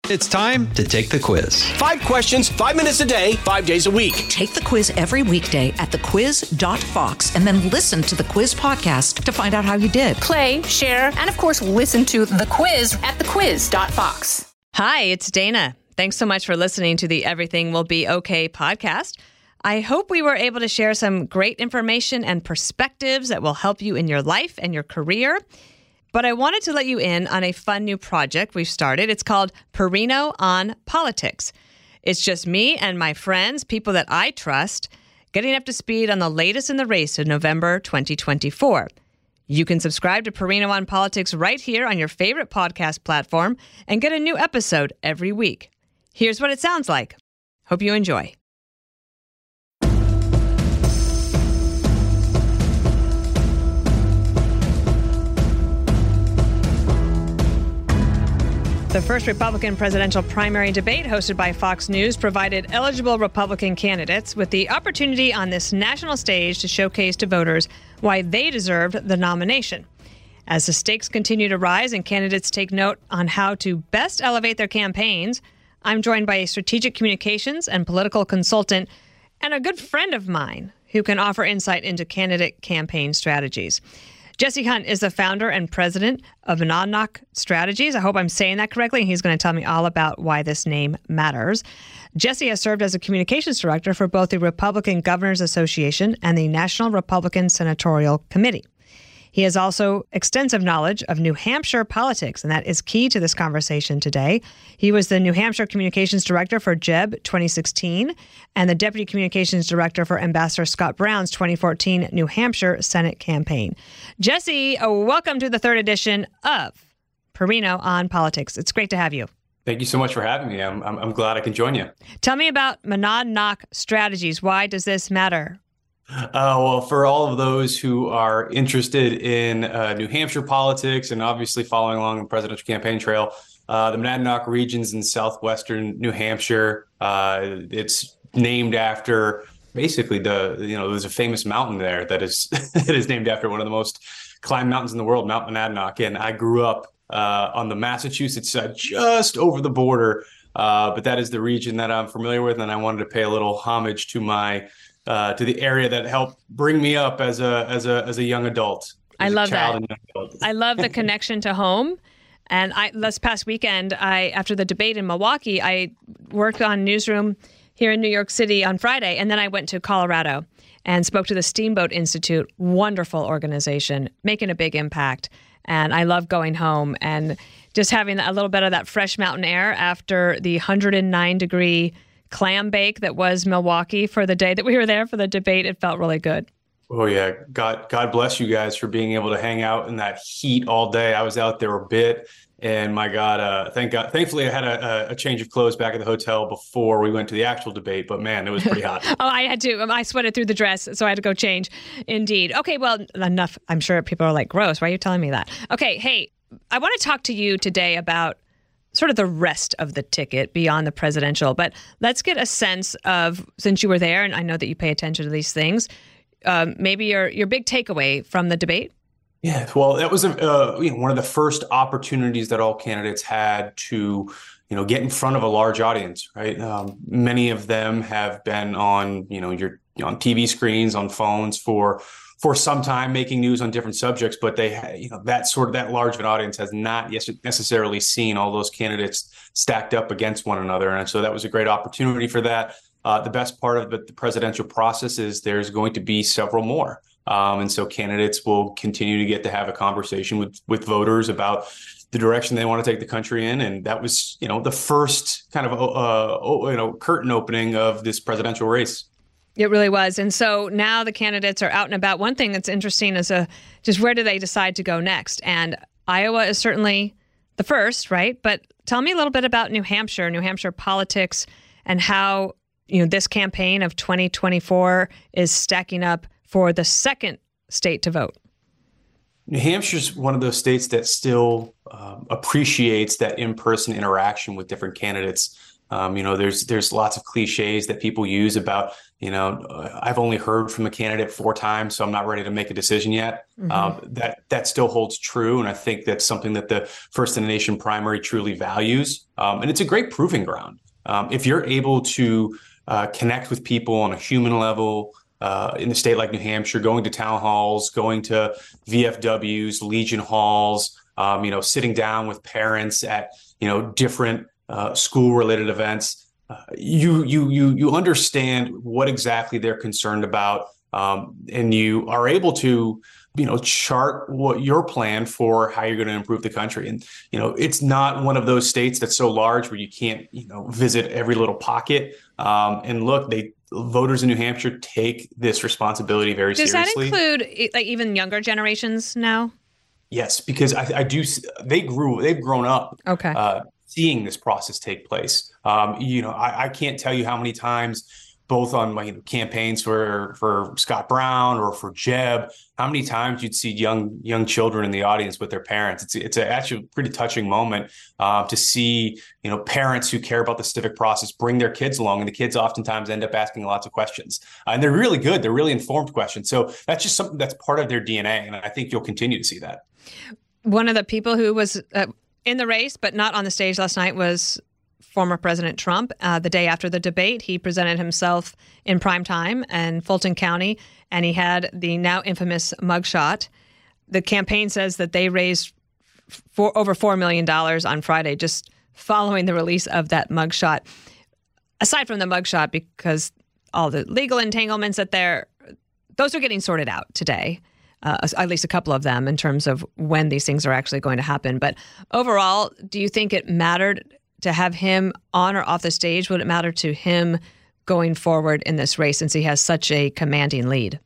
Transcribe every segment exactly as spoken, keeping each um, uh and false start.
It's time to take the quiz. Five questions, five minutes a day, five days a week. Take the quiz every weekday at the quiz dot fox and then listen to the quiz podcast to find out how you did. Play, share, and of course, listen to the quiz at the quiz dot fox. Hi, it's Dana. Thanks so much for listening to the Everything Will Be Okay podcast. I hope we were able to share some great information and perspectives that will help you in your life and your career. But I wanted to let you in on a fun new project we've started. It's called Perino on Politics. It's just me and my friends, people that I trust, getting up to speed on the latest in the race in November twenty twenty-four. You can subscribe to Perino on Politics right here on your favorite podcast platform and get a new episode every week. Here's what it sounds like. Hope you enjoy. The first Republican presidential primary debate hosted by Fox News provided eligible Republican candidates with the opportunity on this national stage to showcase to voters why they deserved the nomination. As the stakes continue to rise and candidates take note on how to best elevate their campaigns, I'm joined by a strategic communications and political consultant and a good friend of mine who can offer insight into candidate campaign strategies. Jesse Hunt is the founder and president of Monadnock Strategies. I hope I'm saying that correctly. He's going to tell me all about why this name matters. Jesse has served as a communications director for both the Republican Governors Association and the National Republican Senatorial Committee. He has also extensive knowledge of New Hampshire politics, and that is key to this conversation today. He was the New Hampshire Communications Director for Jeb twenty sixteen and the Deputy Communications Director for Ambassador Scott Brown's twenty fourteen New Hampshire Senate campaign. Jesse, uh, welcome to the third edition of Perino on Politics. It's great to have you. Thank you so much for having me. I'm, I'm, I'm glad I can join you. Tell me about Monadnock Strategies. Why does this matter? Uh, well, for all of those who are interested in uh, New Hampshire politics and obviously following along the presidential campaign trail, uh, the Monadnock region's in southwestern New Hampshire. Uh, it's named after basically the, you know, there's a famous mountain there that is that is named after one of the most climbed mountains in the world, Mount Monadnock. And I grew up uh, on the Massachusetts side, just over the border. Uh, but that is the region that I'm familiar with, and I wanted to pay a little homage to my Uh, to the area that helped bring me up as a as a as a young adult. I love that. I love the connection to home. And I this past weekend, I after the debate in Milwaukee, I worked on Newsroom here in New York City on Friday, and then I went to Colorado and spoke to the Steamboat Institute. Wonderful organization, making a big impact. And I love going home and just having a little bit of that fresh mountain air after the one hundred nine degree clam bake that was Milwaukee for the day that we were there for the debate. It felt really good. Oh yeah, God God bless you guys for being able to hang out in that heat all day. I was out there a bit, and my God, uh, thank God. Thankfully, I had a, a change of clothes back at the hotel before we went to the actual debate. But man, it was pretty hot. Oh, I had to. I sweated through the dress, so I had to go change. Indeed. Okay, well, enough. I'm sure people are like, gross. Why are you telling me that? Okay, hey, I want to talk to you today about sort of the rest of the ticket beyond the presidential. But let's get a sense of, since you were there, and I know that you pay attention to these things, um, maybe your your big takeaway from the debate? Yeah, well, that was a, uh, you know, one of the first opportunities that all candidates had to, you know, get in front of a large audience, right? Um, many of them have been on, you know, your you know, on T V screens, on phones for for some time, making news on different subjects, but they, you know, that sort of that large of an audience has not yet necessarily seen all those candidates stacked up against one another, and so that was a great opportunity for that. Uh, the best part of the, the presidential process is there's going to be several more, um, and so candidates will continue to get to have a conversation with with voters about the direction they want to take the country in, and that was, you know, the first kind of uh, you know curtain opening of this presidential race. It really was. And so now the candidates are out and about. One thing that's interesting is a, just where do they decide to go next? And Iowa is certainly the first, right? But tell me a little bit about New Hampshire, New Hampshire politics, and how, you know, this campaign of twenty twenty-four is stacking up for the second state to vote. New Hampshire's one of those states that still um, appreciates that in-person interaction with different candidates. Um, you know, there's there's lots of cliches that people use about, you know, uh, I've only heard from a candidate four times, so I'm not ready to make a decision yet. Mm-hmm. Um, that that still holds true, and I think that's something that the First in the Nation primary truly values, um, and it's a great proving ground. Um, if you're able to uh, connect with people on a human level uh, in a state like New Hampshire, going to town halls, going to V F Ws, Legion halls, um, you know, sitting down with parents at, you know, different uh, school-related events, uh, you you you you understand what exactly they're concerned about, um, and you are able to, you know, chart what your plan for how you're going to improve the country. And, you know, it's not one of those states that's so large where you can't, you know, visit every little pocket. Um, and look, they voters in New Hampshire take this responsibility very Does seriously. Does that include like even younger generations now? Yes, because I, I do. They grew. They've grown up. Okay. Uh, seeing this process take place. Um, you know, I, I can't tell you how many times, both on my you know, campaigns for for Scott Brown or for Jeb, how many times you'd see young young children in the audience with their parents. It's it's a, actually a pretty touching moment uh, to see you know parents who care about the civic process bring their kids along, and the kids oftentimes end up asking lots of questions, uh, and they're really good. They're really informed questions. So that's just something that's part of their D N A, and I think you'll continue to see that. One of the people who was uh, in the race but not on the stage last night was former President Trump. Uh, the day after the debate, he presented himself in prime time in Fulton County, and he had the now infamous mugshot. The campaign says that they raised for over four million dollars on Friday just following the release of that mugshot. Aside from the mugshot, because all the legal entanglements that they're, those are getting sorted out today. Uh, at least a couple of them in terms of when these things are actually going to happen. But overall, do you think it mattered to have him on or off the stage? Would it matter to him going forward in this race since he has such a commanding lead?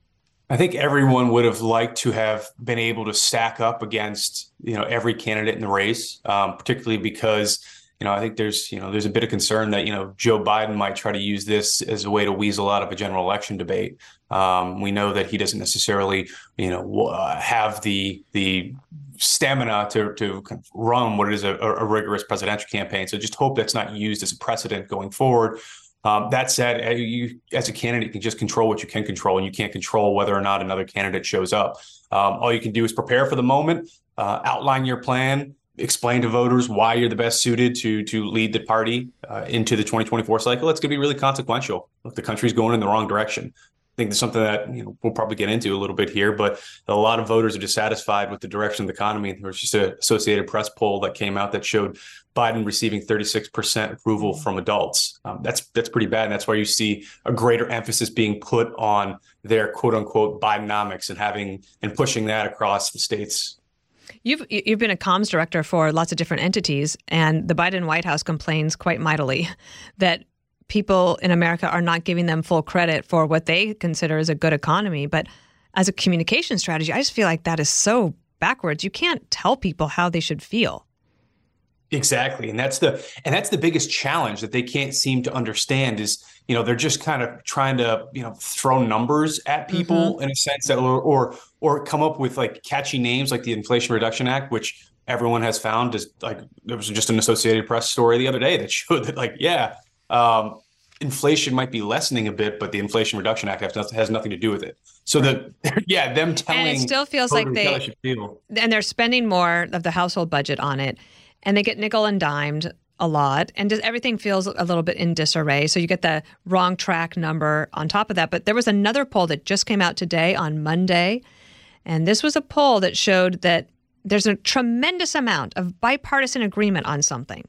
I think everyone would have liked to have been able to stack up against, you know, every candidate in the race, um, particularly because, you know, I think there's, you know, there's a bit of concern that, you know, Joe Biden might try to use this as a way to weasel out of a general election debate. Um, we know that he doesn't necessarily, you know, uh, have the the stamina to to kind of run what is a, a rigorous presidential campaign. So just hope that's not used as a precedent going forward. Um, that said, you as a candidate can just control what you can control, and you can't control whether or not another candidate shows up. Um, all you can do is prepare for the moment, uh, outline your plan, explain to voters why you're the best suited to to lead the party uh, into the twenty twenty-four cycle. It's going to be really consequential. Look, the country's going in the wrong direction. I think there's something that you know we'll probably get into a little bit here, but a lot of voters are dissatisfied with the direction of the economy. There was just an Associated Press poll that came out that showed Biden receiving thirty-six percent approval from adults. Um, that's that's pretty bad, and that's why you see a greater emphasis being put on their quote unquote Bidenomics and having and pushing that across the states. You've you've been a comms director for lots of different entities, and the Biden White House complains quite mightily that people in America are not giving them full credit for what they consider as a good economy. But as a communication strategy, I just feel like that is so backwards. You can't tell people how they should feel. Exactly. And that's the and that's the biggest challenge that they can't seem to understand is, you know, they're just kind of trying to, you know, throw numbers at people mm-hmm. in a sense that or, or or come up with like catchy names like the Inflation Reduction Act, which everyone has found is like there was just an Associated Press story the other day that showed that like, yeah, um, inflation might be lessening a bit, but the Inflation Reduction Act has nothing, has nothing to do with it. So the yeah, them telling and it still feels like they feel. And they're spending more of the household budget on it. And they get nickel and dimed a lot, and just everything feels a little bit in disarray. So you get the wrong track number on top of that. But there was another poll that just came out today on Monday, and this was a poll that showed that there's a tremendous amount of bipartisan agreement on something.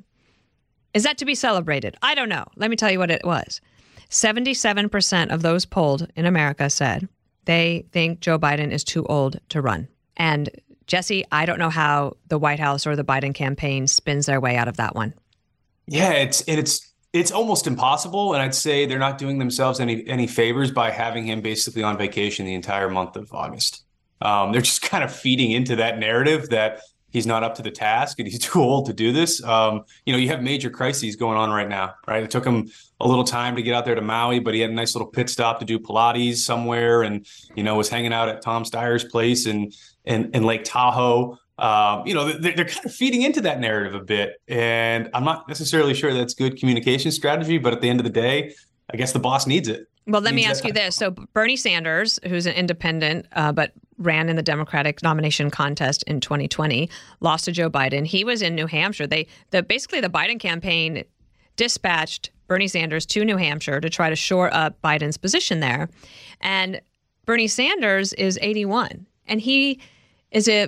Is that to be celebrated? I don't know. Let me tell you what it was. seventy-seven percent of those polled in America said they think Joe Biden is too old to run. And Jesse, I don't know how the White House or the Biden campaign spins their way out of that one. Yeah, it's it's it's almost impossible, and I'd say they're not doing themselves any any favors by having him basically on vacation the entire month of August. Um, they're just kind of feeding into that narrative that he's not up to the task and he's too old to do this. Um, you know, you have major crises going on right now, right? It took him a little time to get out there to Maui, but he had a nice little pit stop to do Pilates somewhere, and you know was hanging out at Tom Steyer's place in in, in Lake Tahoe. um, you know, they're, they're kind of feeding into that narrative a bit. And I'm not necessarily sure that's good communication strategy, but at the end of the day, I guess the boss needs it. Well, let me ask you this. So Bernie Sanders, who's an independent, uh, but ran in the Democratic nomination contest in twenty twenty, lost to Joe Biden. He was in New Hampshire. They, the basically the Biden campaign dispatched Bernie Sanders to New Hampshire to try to shore up Biden's position there. And Bernie Sanders is eighty-one. And he is a,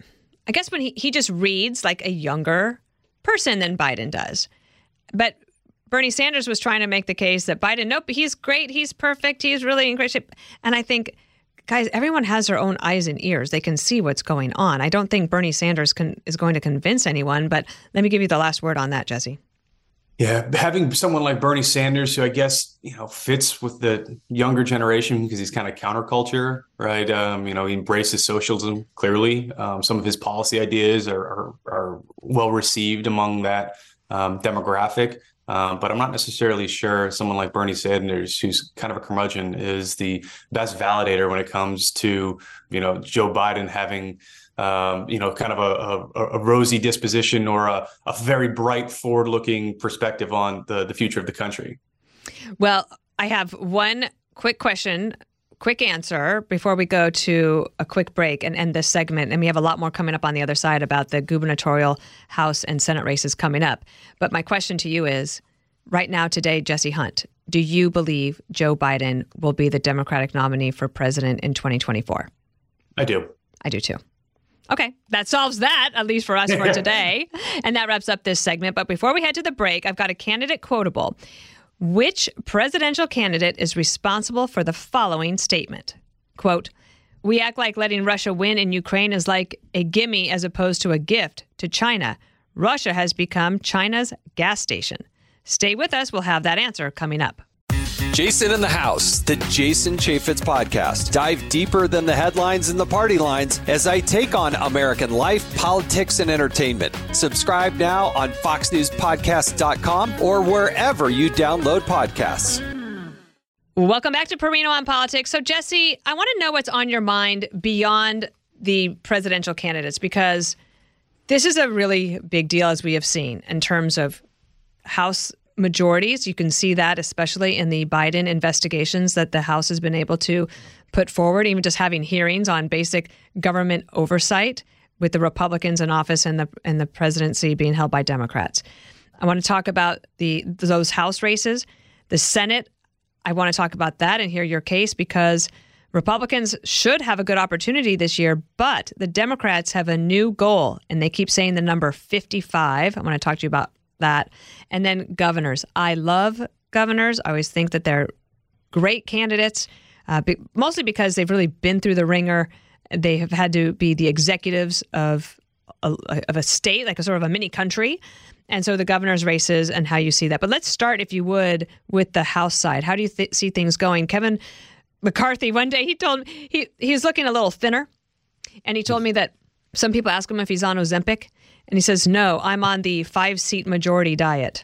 I guess when he, he just reads like a younger person than Biden does. But Bernie Sanders was trying to make the case that Biden, nope, he's great, he's perfect, he's really in great shape. And I think, guys, everyone has their own eyes and ears. They can see what's going on. I don't think Bernie Sanders can, is going to convince anyone, but let me give you the last word on that, Jesse. Yeah, having someone like Bernie Sanders, who I guess, you know, fits with the younger generation because he's kind of counterculture, right? Um, you know, he embraces socialism, clearly. Um, some of his policy ideas are, are, are well received among that um, demographic. Um, but I'm not necessarily sure someone like Bernie Sanders, who's kind of a curmudgeon, is the best validator when it comes to, you know, Joe Biden having, um, you know, kind of a, a, a rosy disposition or a, a very bright, forward-looking perspective on the, the future of the country. Well, I have one quick question, quick answer before we go to a quick break and end this segment. And we have a lot more coming up on the other side about the gubernatorial, House, and Senate races coming up. But my question to you is, right now, today, Jesse Hunt, do you believe Joe Biden will be the Democratic nominee for president in twenty twenty-four? I do. I do too. Okay, that solves that, at least for us for today. And that wraps up this segment. But before we head to the break, I've got a candidate quotable. Which presidential candidate is responsible for the following statement? Quote, "We act like letting Russia win in Ukraine is like a gimme as opposed to a gift to China. Russia has become China's gas station." Stay with us. We'll have that answer coming up. Jason in the House, the Jason Chaffetz podcast. Dive deeper than the headlines and the party lines as I take on American life, politics, and entertainment. Subscribe now on fox news podcast dot com or wherever you download podcasts. Welcome back to Perino on Politics. So, Jesse, I want to know what's on your mind beyond the presidential candidates, because this is a really big deal, as we have seen, in terms of House majorities. You can see that especially in the Biden investigations that the House has been able to put forward, even just having hearings on basic government oversight with the Republicans in office and the and the presidency being held by Democrats. I want to talk about the those House races. The Senate, I want to talk about that and hear your case, because Republicans should have a good opportunity this year, but the Democrats have a new goal, and they keep saying the number fifty-five. I want to talk to you about that. And then governors. I love governors. I always think that they're great candidates, uh, be, mostly because they've really been through the ringer. They have had to be the executives of a, of a state, like a sort of a mini country. And so the governor's races and how you see that. But let's start, if you would, with the House side. How do you th- see things going? Kevin McCarthy, one day he told me, he, he was looking a little thinner. And he told me that some people ask him if he's on Ozempic. And he says, no, I'm on the five-seat majority diet.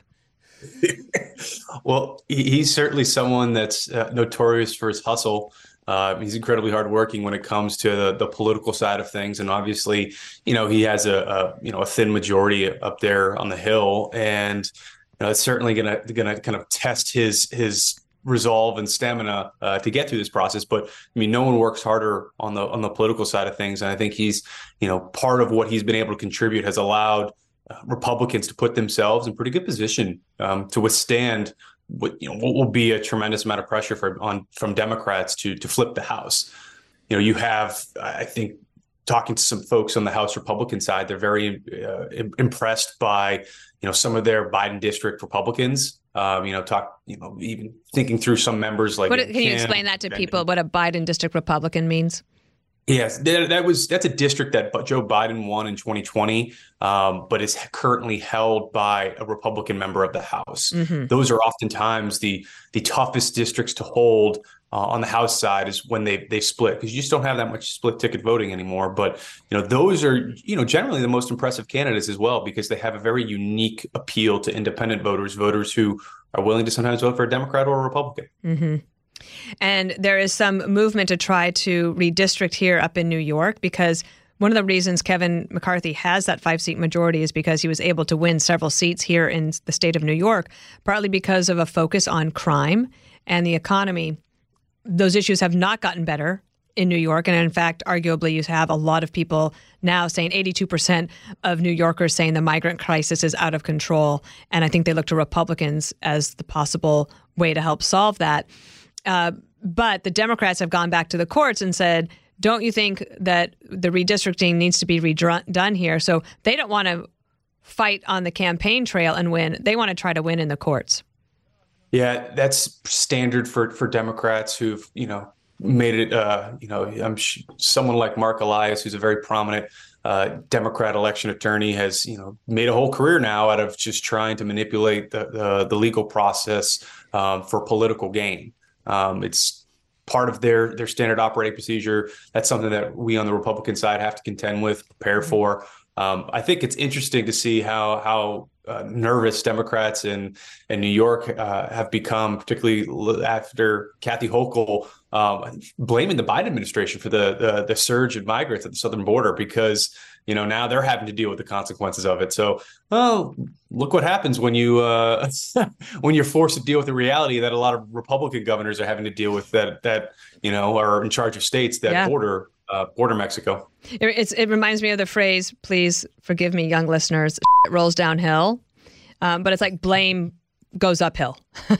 Well, he's certainly someone that's uh, notorious for his hustle. Uh, he's incredibly hardworking when it comes to the, the political side of things. And obviously, you know, he has a, a you know, a thin majority up there on the Hill. And you know, it's certainly going to going to kind of test his his resolve and stamina uh, to get through this process. But I mean, no one works harder on the on the political side of things. And I think he's, you know, part of what he's been able to contribute has allowed uh, Republicans to put themselves in pretty good position um, to withstand what, you know, what will be a tremendous amount of pressure for on from Democrats to to flip the House. You know, you have, I think, talking to some folks on the House Republican side, they're very uh, impressed by, you know, some of their Biden district Republicans. Um, you know, talk, you know, even thinking through some members like. What, can you explain that to people, what a Biden district Republican means? Yes, that, that was that's a district that Joe Biden won in twenty twenty, um, but is currently held by a Republican member of the House. Mm-hmm. Those are oftentimes the the toughest districts to hold uh, on the House side, is when they they split, because you just don't have that much split ticket voting anymore. But you know, those are, you know, generally the most impressive candidates as well, because they have a very unique appeal to independent voters, voters who are willing to sometimes vote for a Democrat or a Republican. Mm-hmm. And there is some movement to try to redistrict here up in New York, because one of the reasons Kevin McCarthy has that five-seat majority is because he was able to win several seats here in the state of New York, partly because of a focus on crime and the economy. Those issues have not gotten better in New York. And in fact, arguably, you have a lot of people now saying eighty-two percent of New Yorkers saying the migrant crisis is out of control. And I think they look to Republicans as the possible way to help solve that. Uh, but the Democrats have gone back to the courts and said, don't you think that the redistricting needs to be redone here? So they don't want to fight on the campaign trail and win. They want to try to win in the courts. Yeah, that's standard for, for Democrats who've, you know, made it, uh, you know, I'm sh- someone like Mark Elias, who's a very prominent uh, Democrat election attorney, has, you know, made a whole career now out of just trying to manipulate the, the, the legal process um, for political gain. Um, it's part of their their standard operating procedure. That's something that we on the Republican side have to contend with, prepare for. Um, I think it's interesting to see how how uh, nervous Democrats in in New York uh, have become, particularly after Kathy Hochul um, blaming the Biden administration for the, the the surge in migrants at the southern border, because you know now they're having to deal with the consequences of it. So, well, look what happens when you uh, when you're forced to deal with the reality that a lot of Republican governors are having to deal with, that that you know are in charge of states that yeah. border. Uh, border Mexico. It, it's, it reminds me of the phrase, please forgive me, young listeners, it rolls downhill. Um, but it's like blame goes uphill.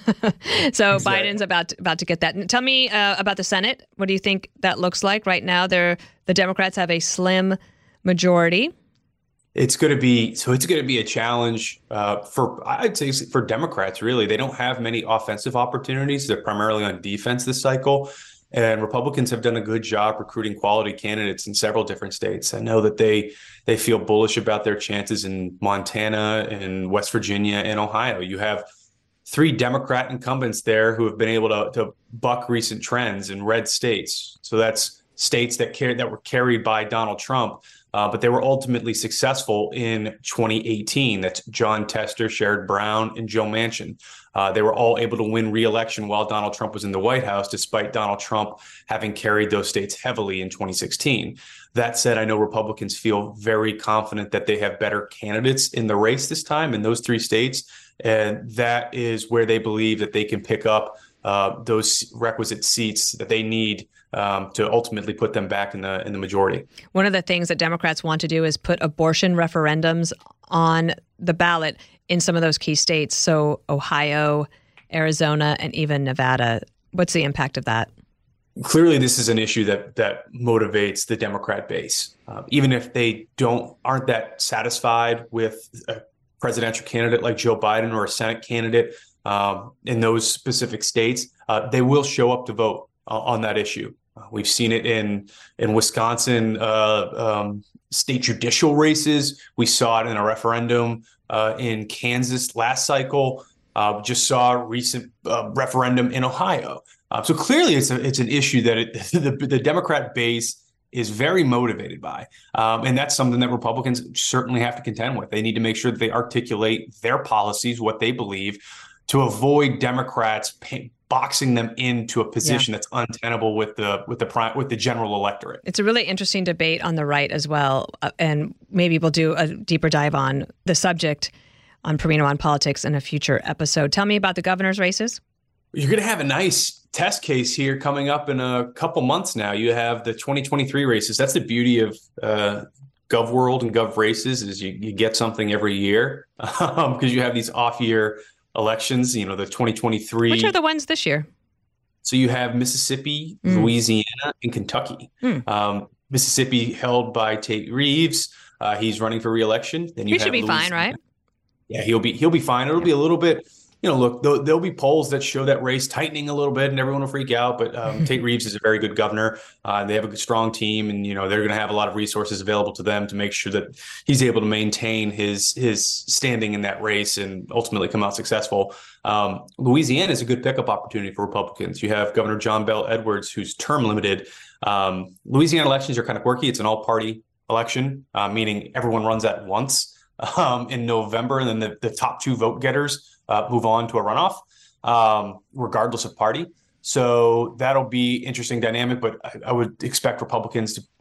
So exactly. Biden's about to, about to get that. Tell me uh, about the Senate. What do you think that looks like right now? They're, the Democrats have a slim majority. It's going to be so. It's going to be a challenge uh, for, I'd say, for Democrats. Really, they don't have many offensive opportunities. They're primarily on defense this cycle. And Republicans have done a good job recruiting quality candidates in several different states. I know that they they feel bullish about their chances in Montana and West Virginia and Ohio. You have three Democrat incumbents there who have been able to, to buck recent trends in red states. So that's states that carried that were carried by Donald Trump, uh, but they were ultimately successful in twenty eighteen. That's John Tester, Sherrod Brown, and Joe Manchin. Uh, they were all able to win re-election while Donald Trump was in the White House, despite Donald Trump having carried those states heavily in twenty sixteen. That said, I know Republicans feel very confident that they have better candidates in the race this time in those three states. And that is where they believe that they can pick up uh, those requisite seats that they need um, to ultimately put them back in the in the majority. One of the things that Democrats want to do is put abortion referendums on the ballot in some of those key states. So Ohio, Arizona, and even Nevada. What's the impact of that? Clearly, this is an issue that that motivates the Democrat base. Uh, even if they don't aren't that satisfied with a presidential candidate like Joe Biden or a Senate candidate um, in those specific states, uh, they will show up to vote uh, on that issue. Uh, we've seen it in in Wisconsin uh, um, state judicial races. We saw it in a referendum uh, in Kansas last cycle. Uh, just saw a recent uh, referendum in Ohio. Uh, so clearly, it's a, it's an issue that it, the, the Democrat base is very motivated by, um, and that's something that Republicans certainly have to contend with. They need to make sure that they articulate their policies, what they believe, to avoid Democrats pay, boxing them into a position yeah. that's untenable with the with the with the general electorate. It's a really interesting debate on the right as well, uh, and maybe we'll do a deeper dive on the subject on Perino on Politics in a future episode. Tell me about the governor's races. You're going to have a nice test case here coming up in a couple months now. You have the twenty twenty-three races. That's the beauty of uh, GovWorld and Gov Races, is you, you get something every year because um, you have these off-year elections. You know, the twenty twenty-three. Which are the ones this year? So you have Mississippi, mm. Louisiana, and Kentucky. Mm. Um, Mississippi held by Tate Reeves. Uh, he's running for re-election. Then you he have should be Louisiana. fine, right? Yeah, he'll be he'll be fine. It'll be a little bit, you know, look, there'll, there'll be polls that show that race tightening a little bit and everyone will freak out. But um, Tate Reeves is a very good governor. Uh, they have a strong team, and, you know, they're going to have a lot of resources available to them to make sure that he's able to maintain his his standing in that race and ultimately come out successful. Um, Louisiana is a good pickup opportunity for Republicans. You have Governor John Bel Edwards, who's term limited. Um, Louisiana elections are kind of quirky. It's an all party election, uh, meaning everyone runs at once. Um, in November, and then the, the top two vote getters uh, move on to a runoff, um, regardless of party. So that'll be interesting dynamic, but I, I would expect Republicans to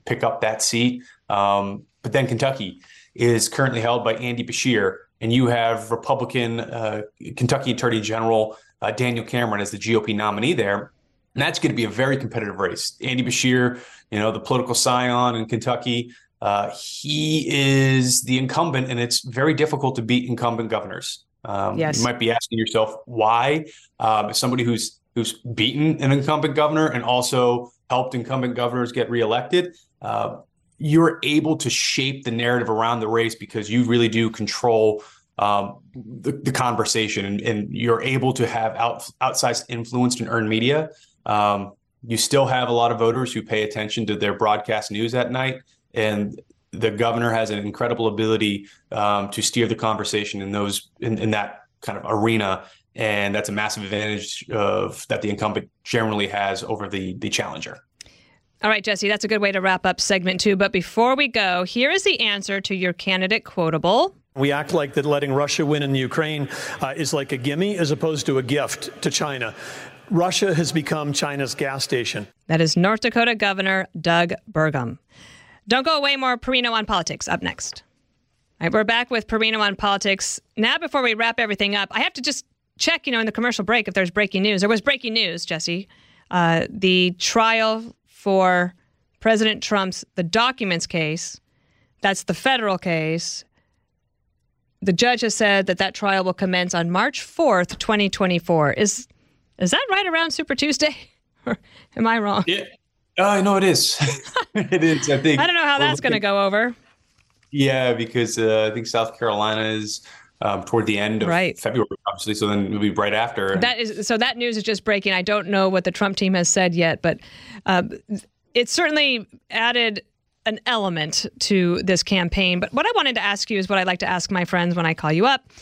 pick up that seat. Um, but then Kentucky is currently held by Andy Beshear, and you have Republican uh, Kentucky Attorney General uh, Daniel Cameron as the G O P nominee there. And that's going to be a very competitive race. Andy Beshear, you know, the political scion in Kentucky, uh, he is the incumbent, and it's very difficult to beat incumbent governors. Um, yes. You might be asking yourself why. Um, as somebody who's who's beaten an incumbent governor and also helped incumbent governors get reelected, uh, you're able to shape the narrative around the race because you really do control um, the, the conversation, and, and you're able to have out, outsized influence in earned media. Um, you still have a lot of voters who pay attention to their broadcast news at night, and the governor has an incredible ability um, to steer the conversation in those in, in that kind of arena, and that's a massive advantage of that the incumbent generally has over the the challenger. All right, Jesse, that's a good way to wrap up segment two. But before we go, here is the answer to your candidate quotable. We act like that letting Russia win in the Ukraine uh, is like a gimme as opposed to a gift to China. Russia has become China's gas station. That is North Dakota Governor Doug Burgum. Don't go away, more Perino on Politics up next. All right, we're back with Perino on Politics. Now, before we wrap everything up, I have to just check, you know, in the commercial break if there's breaking news. There was breaking news, Jesse. Uh, the trial for President Trump's, the documents case, that's the federal case. The judge has said that that trial will commence on March fourth, twenty twenty-four. Is is that right around Super Tuesday? Or am I wrong? Yeah. Uh, no, it is. It is. I think. I don't know how that's going to go over. Yeah, because uh, I think South Carolina is um, toward the end of right. February, obviously. So then it'll be right after. That is so. That news is just breaking. I don't know what the Trump team has said yet, but uh, it certainly added an element to this campaign. But what I wanted to ask you is what I like to ask my friends when I call you up,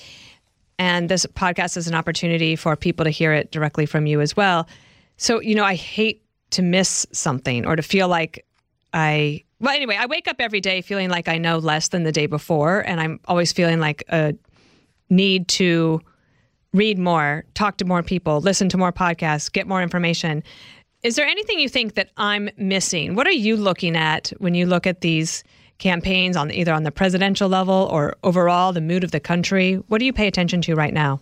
and this podcast is an opportunity for people to hear it directly from you as well. So you know, I hate to miss something or to feel like I, well, anyway, I wake up every day feeling like I know less than the day before. And I'm always feeling like a need to read more, talk to more people, listen to more podcasts, get more information. Is there anything you think that I'm missing? What are you looking at when you look at these campaigns on either on the presidential level or overall the mood of the country? What do you pay attention to right now?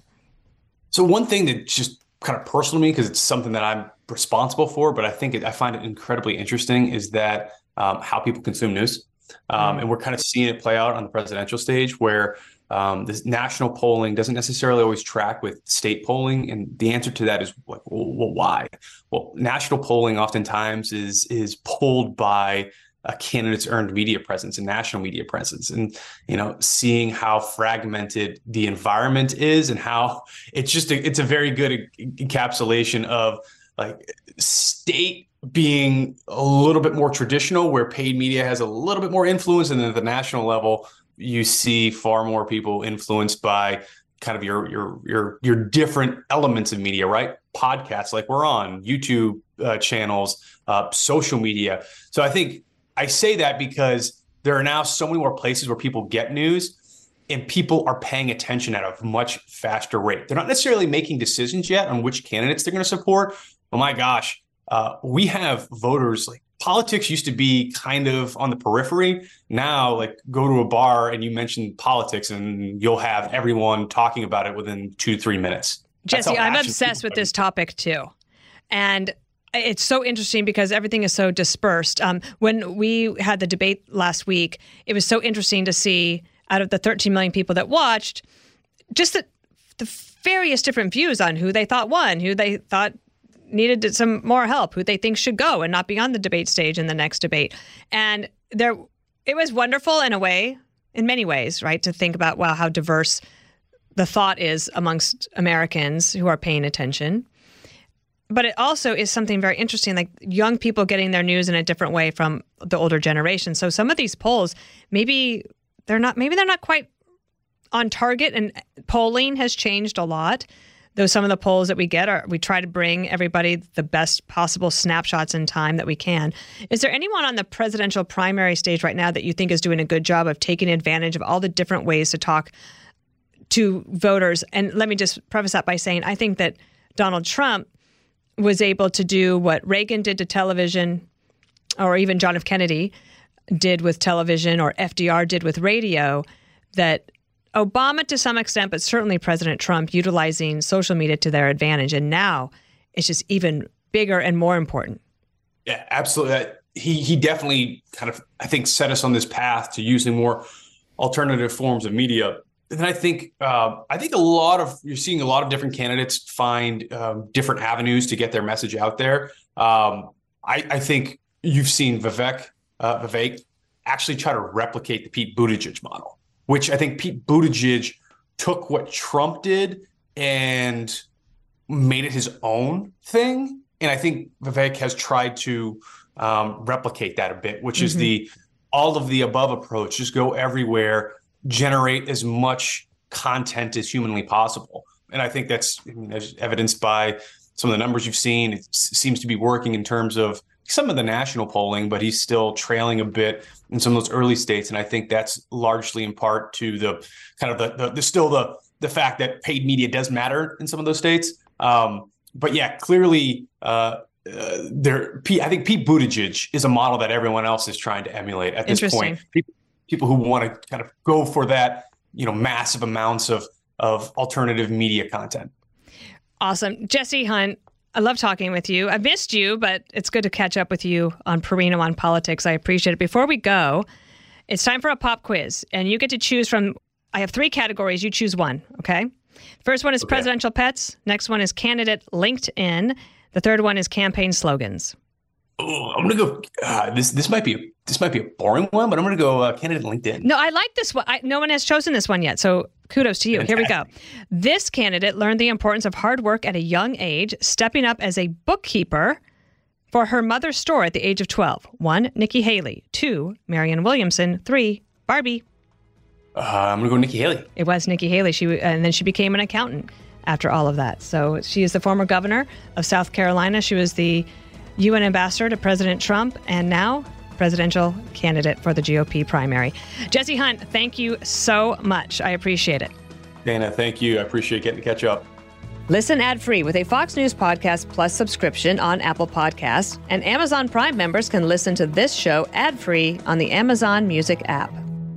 So one thing that just kind of personal to me, because it's something that I'm responsible for, but I think it, I find it incredibly interesting, is that um, how people consume news. Um, and we're kind of seeing it play out on the presidential stage where um, this national polling doesn't necessarily always track with state polling. And the answer to that is, like, well, why? Well, national polling oftentimes is is pulled by a candidate's earned media presence and national media presence. And, you know, seeing how fragmented the environment is and how it's just, a, it's a very good encapsulation of like state being a little bit more traditional, where paid media has a little bit more influence. And then at the national level, you see far more people influenced by kind of your, your, your, your different elements of media, right? Podcasts like we're on, YouTube uh, channels, uh, social media. So I think, I say that because there are now so many more places where people get news, and people are paying attention at a much faster rate. They're not necessarily making decisions yet on which candidates they're going to support. Oh my gosh, uh, we have voters, like politics used to be kind of on the periphery. Now, like, go to a bar and you mention politics and you'll have everyone talking about it within two, three minutes. Jesse, I'm obsessed with this topic too. And it's so interesting because everything is so dispersed. Um, when we had the debate last week, it was so interesting to see, out of the thirteen million people that watched, just the, the various different views on who they thought won, who they thought needed some more help, who they think should go and not be on the debate stage in the next debate. And there, it was wonderful in a way, in many ways, right, to think about, wow, how diverse the thought is amongst Americans who are paying attention. But it also is something very interesting, like young people getting their news in a different way from the older generation. So some of these polls, maybe they're not, maybe they're not quite on target, and polling has changed a lot. Though some of the polls that we get are, we try to bring everybody the best possible snapshots in time that we can. Is there anyone on the presidential primary stage right now that you think is doing a good job of taking advantage of all the different ways to talk to voters? And let me just preface that by saying, I think that Donald Trump was able to do what Reagan did to television, or even John F. Kennedy, did with television or F D R did with radio, that Obama to some extent, but certainly President Trump, utilizing social media to their advantage. And now it's just even bigger and more important. Yeah, absolutely. He he definitely kind of, I think, set us on this path to using more alternative forms of media. And I think uh, I think a lot of you're seeing a lot of different candidates find um, different avenues to get their message out there. Um, I, I think you've seen Vivek uh, Vivek actually try to replicate the Pete Buttigieg model, which I think Pete Buttigieg took what Trump did and made it his own thing. And I think Vivek has tried to um, replicate that a bit, which mm-hmm. is the all of the above approach. Just go everywhere, generate as much content as humanly possible. And I think that's, I mean, as evidenced by some of the numbers you've seen. It s- seems to be working in terms of some of the national polling, but he's still trailing a bit in some of those early states. And I think that's largely in part to the kind of the, the, the still the the fact that paid media does matter in some of those states. Um, but yeah, clearly uh, uh, there. I think Pete Buttigieg is a model that everyone else is trying to emulate at this point. People, people who want to kind of go for that, you know, massive amounts of of alternative media content. Awesome. Jesse Hunt, I love talking with you. I've missed you, but it's good to catch up with you on Perino on Politics. I appreciate it. Before we go, it's time for a pop quiz, and you get to choose from, I have three categories. You choose one, okay? First one is okay. Presidential pets. Next one is candidate LinkedIn. The third one is campaign slogans. Oh, I'm gonna go. Uh, this this might be this might be a boring one, but I'm gonna go uh, candidate LinkedIn. No, I like this one. I, no one has chosen this one yet, so kudos to you. Fantastic. Here we go. This candidate learned the importance of hard work at a young age, stepping up as a bookkeeper for her mother's store at the age of twelve. One, Nikki Haley. Two, Marianne Williamson. Three, Barbie. Uh, I'm gonna go Nikki Haley. It was Nikki Haley. She and then she became an accountant after all of that. So she is the former governor of South Carolina. She was the U N ambassador to President Trump, and now presidential candidate for the G O P primary. Jesse Hunt, thank you so much. I appreciate it. Dana, thank you. I appreciate getting to catch up. Listen ad-free with a Fox News Podcast Plus subscription on Apple Podcasts, and Amazon Prime members can listen to this show ad-free on the Amazon Music app.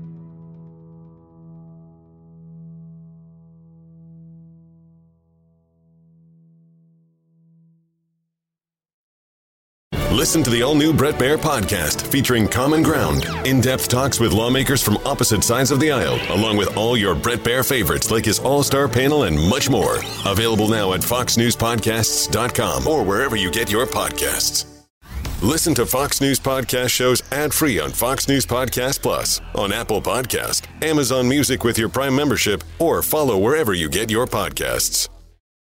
Listen to the all-new Bret Baier podcast featuring Common Ground, in-depth talks with lawmakers from opposite sides of the aisle, along with all your Bret Baier favorites like his all-star panel and much more. Available now at fox news podcasts dot com or wherever you get your podcasts. Listen to Fox News Podcast shows ad-free on Fox News Podcast Plus, on Apple Podcast, Amazon Music with your Prime membership, or follow wherever you get your podcasts.